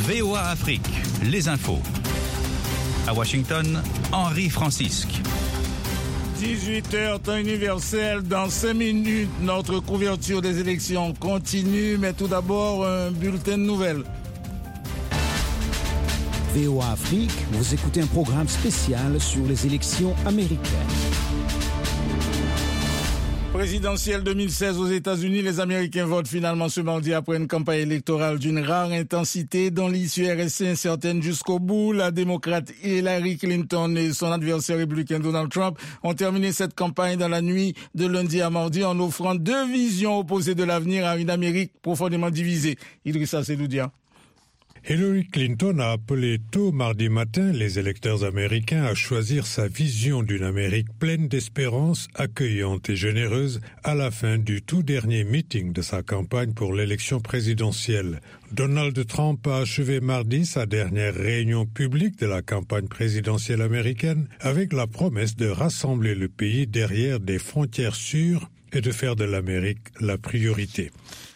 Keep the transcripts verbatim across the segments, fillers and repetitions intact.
V O A Afrique, les infos. À Washington, Henri Francisque. dix-huit heures, temps universel. Dans cinq minutes, notre couverture des élections continue. Mais tout d'abord, un bulletin de nouvelles. V O A Afrique, vous écoutez un programme spécial sur les élections américaines. Présidentielle deux mille seize aux États-Unis, les Américains votent finalement ce mardi après une campagne électorale d'une rare intensité dont l'issue est restée incertaine jusqu'au bout. La démocrate Hillary Clinton et son adversaire républicain Donald Trump ont terminé cette campagne dans la nuit de lundi à mardi en offrant deux visions opposées de l'avenir à une Amérique profondément divisée. Idrissa Seloudia. Hillary Clinton a appelé tôt mardi matin les électeurs américains à choisir sa vision d'une Amérique pleine d'espérance, accueillante et généreuse à la fin du tout dernier meeting de sa campagne pour l'élection présidentielle. Donald Trump a achevé mardi sa dernière réunion publique de la campagne présidentielle américaine avec la promesse de rassembler le pays derrière des frontières sûres et de faire de l'Amérique la priorité.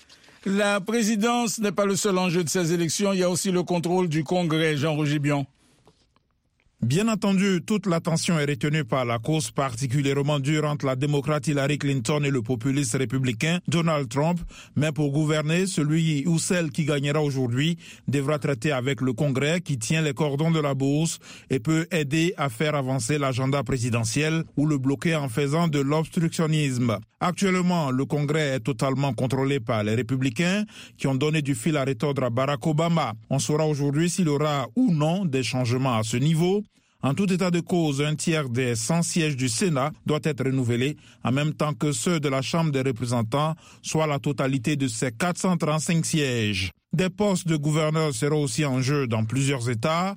La présidence n'est pas le seul enjeu de ces élections, il y a aussi le contrôle du Congrès. Jean-Roger Bion. Bien entendu, toute l'attention est retenue par la course particulièrement dure entre la démocrate Hillary Clinton et le populiste républicain Donald Trump. Mais pour gouverner, celui ou celle qui gagnera aujourd'hui devra traiter avec le Congrès qui tient les cordons de la bourse et peut aider à faire avancer l'agenda présidentiel ou le bloquer en faisant de l'obstructionnisme. Actuellement, le Congrès est totalement contrôlé par les républicains qui ont donné du fil à retordre à Barack Obama. On saura aujourd'hui s'il y aura ou non des changements à ce niveau. En tout état de cause, un tiers des cent sièges du Sénat doit être renouvelé, en même temps que ceux de la Chambre des représentants, soit la totalité de ces quatre cent trente-cinq sièges. Des postes de gouverneurs seront aussi en jeu dans plusieurs États.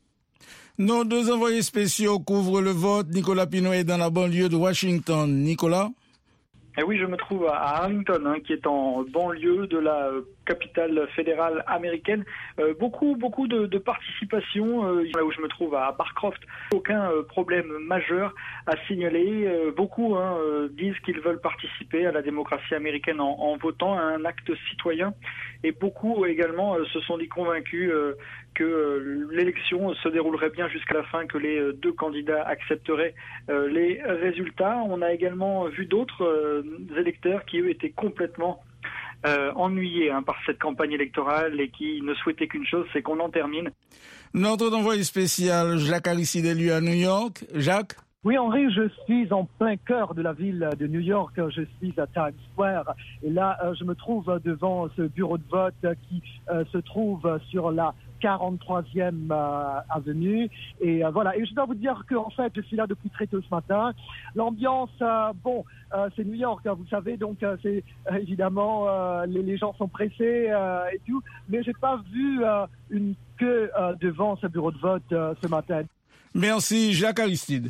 Nos deux envoyés spéciaux couvrent le vote. Nicolas Pino est dans la banlieue de Washington. Nicolas ? Et oui, je me trouve à Arlington, hein, qui est en banlieue de la euh, capitale fédérale américaine. Euh, beaucoup, beaucoup de, de participation. Euh, là où je me trouve à Barcroft, aucun euh, problème majeur à signaler. Euh, beaucoup hein, euh, disent qu'ils veulent participer à la démocratie américaine en, en votant, à un acte citoyen. Et beaucoup également euh, se sont dit convaincus euh, que euh, l'élection se déroulerait bien jusqu'à la fin, que les euh, deux candidats accepteraient euh, les résultats. On a également vu d'autres euh, électeurs qui, eux, étaient complètement euh, ennuyés hein, par cette campagne électorale et qui ne souhaitaient qu'une chose, c'est qu'on en termine. Notre envoyé spécial, Jacques Aristide, est lui à New York. Jacques ? Oui, Henri, je suis en plein cœur de la ville de New York. Je suis à Times Square. Et là, je me trouve devant ce bureau de vote qui euh, se trouve sur la quarante-troisième euh, avenue. Et euh, voilà. Et je dois vous dire que en fait, je suis là depuis très tôt ce matin. L'ambiance, euh, bon, euh, c'est New York, hein, vous savez, donc euh, c'est euh, évidemment euh, les, les gens sont pressés euh, et tout. Mais j'ai pas vu euh, une queue euh, devant ce bureau de vote euh, ce matin. Merci, Jacques Aristide.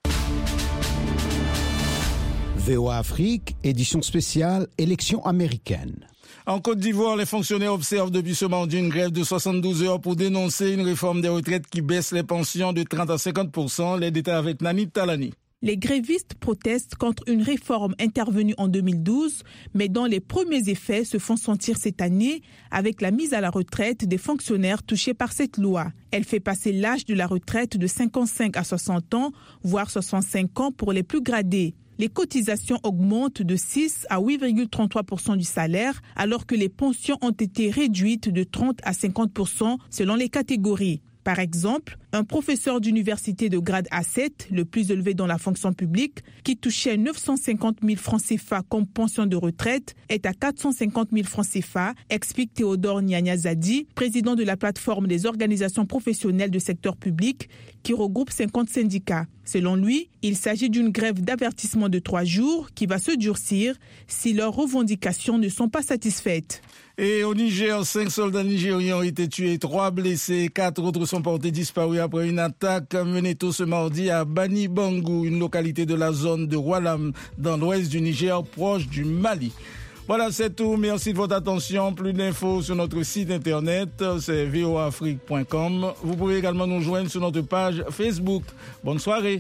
V O A Afrique, édition spéciale, élections américaines. En Côte d'Ivoire, les fonctionnaires observent depuis ce mardi une grève de soixante-douze heures pour dénoncer une réforme des retraites qui baisse les pensions de trente à cinquante pour cent. Les détails avec Nani Talani. Les grévistes protestent contre une réforme intervenue en deux mille douze, mais dont les premiers effets se font sentir cette année avec la mise à la retraite des fonctionnaires touchés par cette loi. Elle fait passer l'âge de la retraite de cinquante-cinq à soixante ans, voire soixante-cinq ans pour les plus gradés. Les cotisations augmentent de six à huit virgule trente-trois pour cent du salaire, alors que les pensions ont été réduites de trente à cinquante pour cent selon les catégories. Par exemple, un professeur d'université de grade A sept, le plus élevé dans la fonction publique, qui touchait neuf cent cinquante mille francs C F A comme pension de retraite, est à quatre cent cinquante mille francs C F A, explique Théodore Nianyazadi, président de la plateforme des organisations professionnelles du secteur public, qui regroupe cinquante syndicats. Selon lui, il s'agit d'une grève d'avertissement de trois jours qui va se durcir si leurs revendications ne sont pas satisfaites. Et au Niger, cinq soldats nigériens ont été tués, trois blessés, quatre autres sont portés disparus après une attaque menée tôt ce mardi à Bani Bangou, une localité de la zone de Walam, dans l'ouest du Niger, proche du Mali. Voilà, c'est tout. Merci de votre attention. Plus d'infos sur notre site internet, c'est v o a afrique point com. Vous pouvez également nous joindre sur notre page Facebook. Bonne soirée.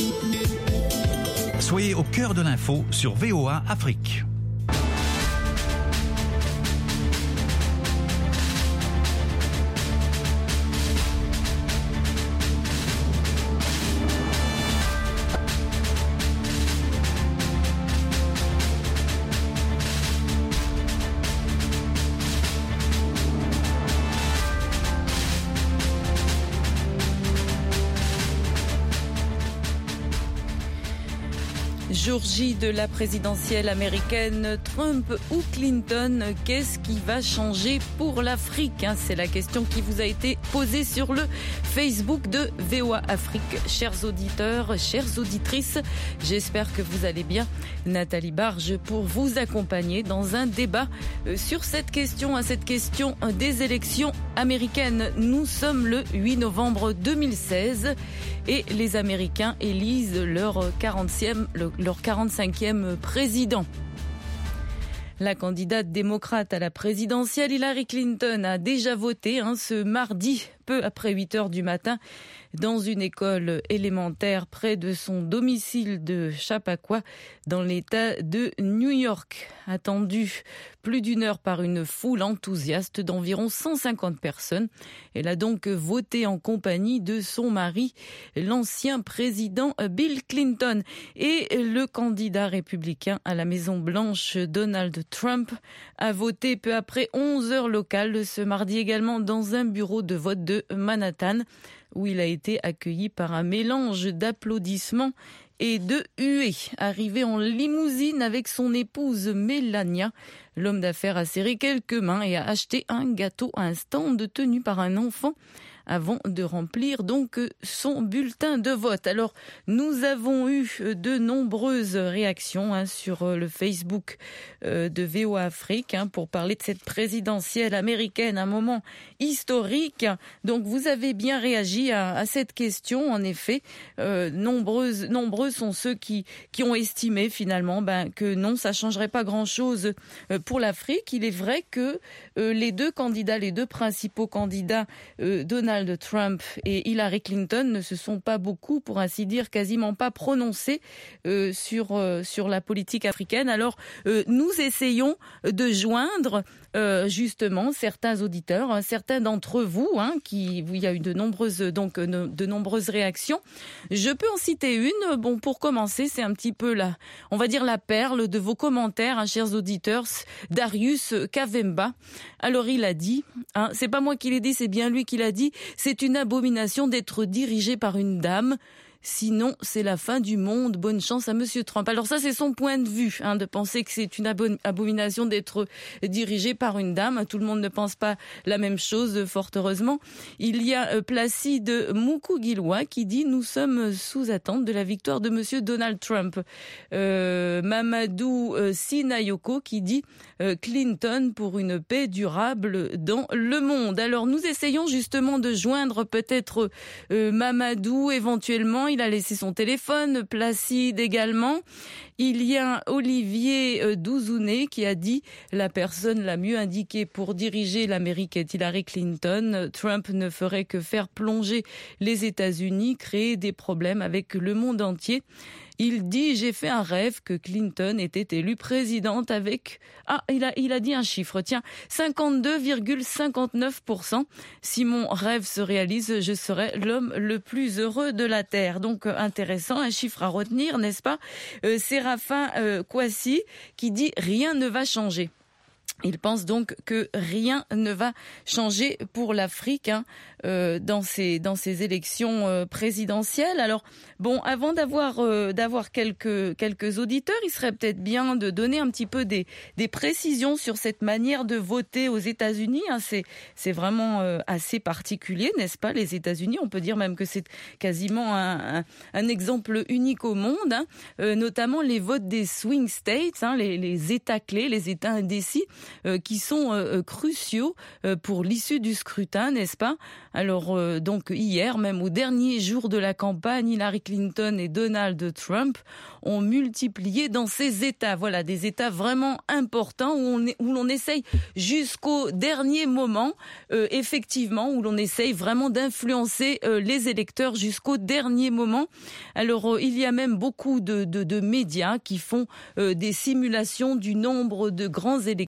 Soyez au cœur de l'info sur V O A Afrique. Jour J de la présidentielle américaine, Trump ou Clinton, qu'est-ce qui va changer pour l'Afrique? C'est la question qui vous a été posée sur le Facebook de V O A Afrique. Chers auditeurs, chères auditrices, j'espère que vous allez bien. Nathalie Barge pour vous accompagner dans un débat sur cette question, à cette question des élections américaines. Nous sommes le huit novembre deux mille seize et les Américains élisent leur quarantième, leur quarante-cinquième président. La candidate démocrate à la présidentielle, Hillary Clinton, a déjà voté hein, ce mardi, peu après huit heures du matin, dans une école élémentaire près de son domicile de Chappaqua, dans l'État de New York. Attendue plus d'une heure par une foule enthousiaste d'environ cent cinquante personnes. Elle a donc voté en compagnie de son mari, l'ancien président Bill Clinton. Et le candidat républicain à la Maison-Blanche, Donald Trump, a voté peu après onze heures locales ce mardi également dans un bureau de vote de Manhattan, où il a été accueilli par un mélange d'applaudissements et de huées. Arrivé en limousine avec son épouse Melania, l'homme d'affaires a serré quelques mains et a acheté un gâteau à un stand tenu par un enfant avant de remplir donc son bulletin de vote. Alors, nous avons eu de nombreuses réactions hein, sur le Facebook euh, de V O A Afrique hein, pour parler de cette présidentielle américaine, un moment historique. Donc, vous avez bien réagi à, à cette question. En effet, euh, nombreuses, nombreux sont ceux qui, qui ont estimé finalement ben, que non, ça changerait pas grand-chose pour l'Afrique. Il est vrai que euh, les deux candidats, les deux principaux candidats, euh, Donald Donald Trump et Hillary Clinton ne se sont pas beaucoup, pour ainsi dire, quasiment pas prononcés euh, sur euh, sur la politique africaine. Alors euh, nous essayons de joindre euh, justement certains auditeurs, hein, certains d'entre vous, hein, qui il y a eu de nombreuses donc de, de nombreuses réactions. Je peux en citer une. Bon, pour commencer, c'est un petit peu la, on va dire la perle de vos commentaires, hein, chers auditeurs. Darius Kavemba. Alors il a dit, hein, c'est pas moi qui l'ai dit, c'est bien lui qui l'a dit. C'est une abomination d'être dirigé par une dame. Sinon, c'est la fin du monde. Bonne chance à Monsieur Trump. Alors ça, c'est son point de vue, hein, de penser que c'est une abomination d'être dirigé par une dame. Tout le monde ne pense pas la même chose, fort heureusement. Il y a Placide Mukugilwa qui dit « Nous sommes sous attente de la victoire de Monsieur Donald Trump euh, ». Mamadou Sinayoko qui dit euh, « Clinton pour une paix durable dans le monde ». Alors nous essayons justement de joindre peut-être euh, Mamadou éventuellement. Il a laissé son téléphone, Placide également. Il y a Olivier Douzounet qui a dit « La personne la mieux indiquée pour diriger l'Amérique est Hillary Clinton. Trump ne ferait que faire plonger les États-Unis, créer des problèmes avec le monde entier. » Il dit « J'ai fait un rêve que Clinton était élue présidente avec... » Ah, il a, il a dit un chiffre, tiens, cinquante-deux virgule cinquante-neuf pour cent. Si mon rêve se réalise, je serai l'homme le plus heureux de la Terre. Donc, intéressant, un chiffre à retenir, n'est-ce pas? euh, Séraphin euh, Kouassi qui dit « Rien ne va changer ». Il pense donc que rien ne va changer pour l'Afrique hein, euh, dans ces dans ces élections euh, présidentielles. Alors bon, avant d'avoir euh, d'avoir quelques quelques auditeurs, il serait peut-être bien de donner un petit peu des des précisions sur cette manière de voter aux États-Unis. Hein. C'est c'est vraiment euh, assez particulier, n'est-ce pas? Les États-Unis, on peut dire même que c'est quasiment un un, un exemple unique au monde, hein. euh, notamment les votes des swing states, hein, les les États clés, les États indécis. Euh, qui sont euh, cruciaux euh, pour l'issue du scrutin, n'est-ce pas? Alors, euh, donc, hier, même au dernier jour de la campagne, Hillary Clinton et Donald Trump ont multiplié dans ces États. Voilà, des États vraiment importants où on, est, où l'on essaye jusqu'au dernier moment, euh, effectivement, où l'on essaye vraiment d'influencer euh, les électeurs jusqu'au dernier moment. Alors, euh, il y a même beaucoup de, de, de médias qui font euh, des simulations du nombre de grands électeurs